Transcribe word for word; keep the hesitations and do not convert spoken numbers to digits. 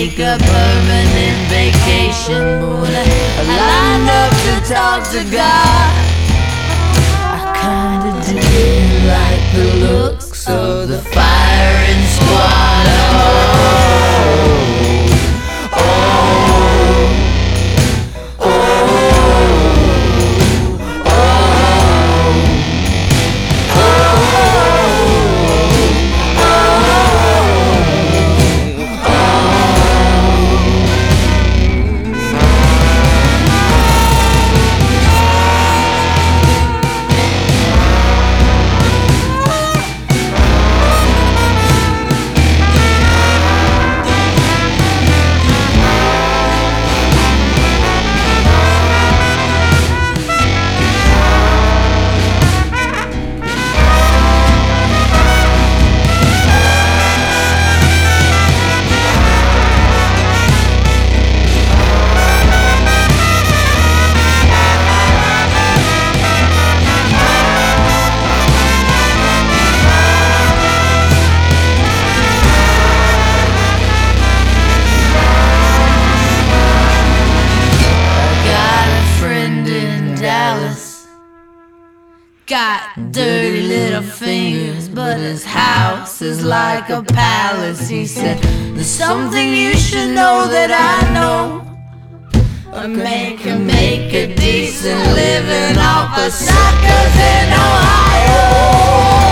take a permanent vacation. But when I lined up to talk to God, I kinda didn't like the looks of the firing squad. Oh, oh, oh, oh, got dirty little fingers, but his house is like a palace. He said, there's something you should know that I know. A man can make a decent living off of suckers in Ohio.